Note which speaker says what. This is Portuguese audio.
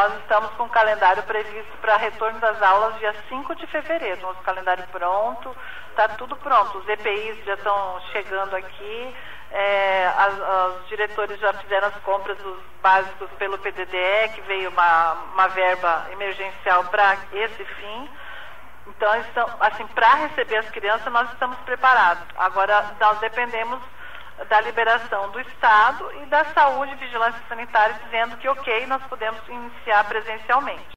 Speaker 1: nós estamos com o calendário previsto para retorno das aulas dia 5 de fevereiro. Nosso calendário pronto, está tudo pronto. Os EPIs já estão chegando aqui, os diretores já fizeram as compras dos básicos pelo PDDE, que veio uma verba emergencial para esse fim. Então, assim, para receber as crianças, nós estamos preparados. Agora, nós dependemos da liberação do Estado e da saúde e vigilância sanitária, dizendo que, ok, nós podemos iniciar presencialmente.